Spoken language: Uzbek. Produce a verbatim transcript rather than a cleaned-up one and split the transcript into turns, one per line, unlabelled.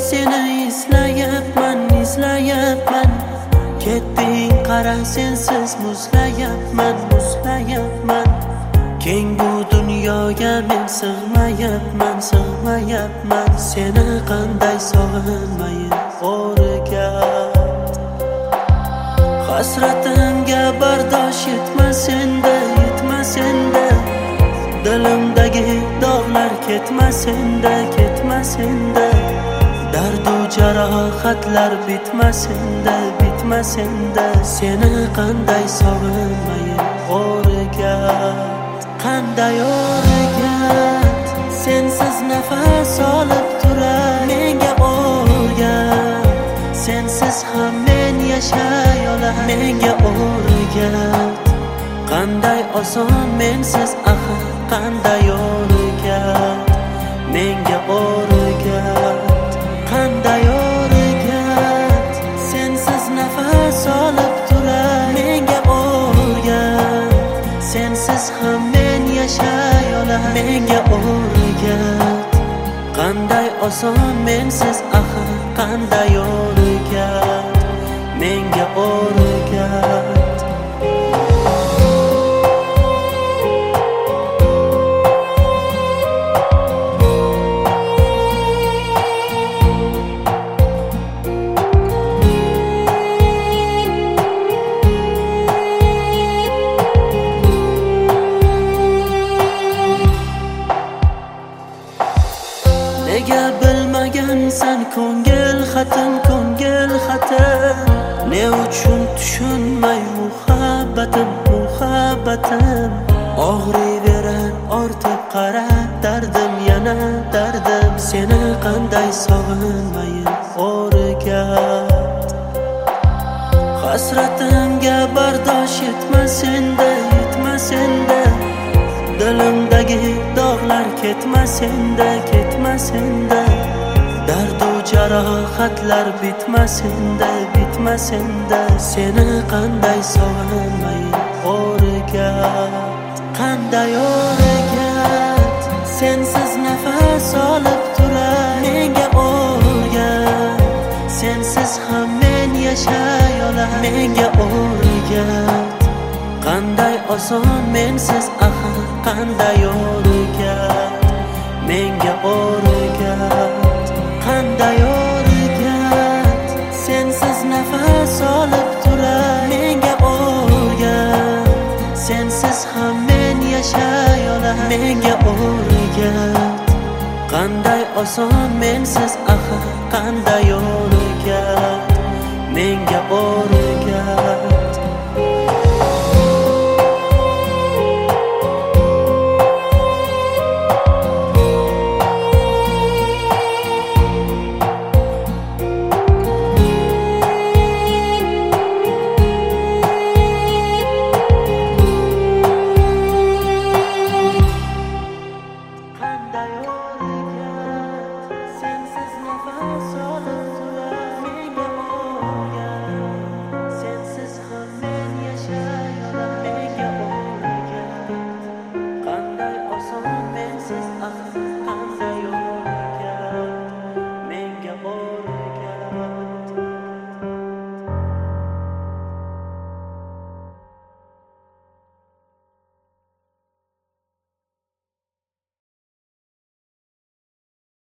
seni izlayapman, izlayapman. Ketding qara sensiz muzlayapman, muzlayapman. Keng bu dunyoga men sig'mayapman, sig'mayapman. Seni qanday sog'inmayin o'rgat. Hasratimga bardosh yetmas endi, yetmas endi. Dilimdagi dog'lar ketmas endi, ketmas endi. Dardu jarohatlar bitmas endi, bitmas endi. Seni qanday sog'inmayin o'rgat, qanday o'rgat. Sensiz nafas olib turay menga o'rgat. Sensiz ham men yashay olay menga o'rgat. Qanday oson mensiz axir, qanday o'rgat menga o'rgat. Qanday o'rgat. Sensiz nafas olib turay menga o'rgat. Sensiz ham men yashay olay menga o'rgat. Qanday oson mensiz axir, qanday o'rgat menga o'rgat. Nega bilmagansan ko'ngil xatim, ko'ngil xatim. Ne uchun tushunmay muhabbatim, muhabbatim. Og'riyverar ortib qara dardim, yana dardim. Seni qanday sog'inmayin o'rgat. Hasratimga bardosh yetmas endi, yetmas endi. Dilimdagi dog'lar ketmas endi, ketmas endi. Dardu jarohatlar bitmas endi, bitmas endi. Seni qanday sog'inmayin o'rgat, qanday o'rgat. Sensiz nafas olib turay menga o'rgat. Sensiz ham men yashay olay menga o'rgat. Qanday oson mensiz axir, qanday o'rgat menga o'rgat. Qanday o'rgat. Sensiz nafas olib turay menga o'rgat. Sensiz ham men yashay olay menga o'rgat. Qanday oson mensiz axir, qanday o'rgat menga o'rgat.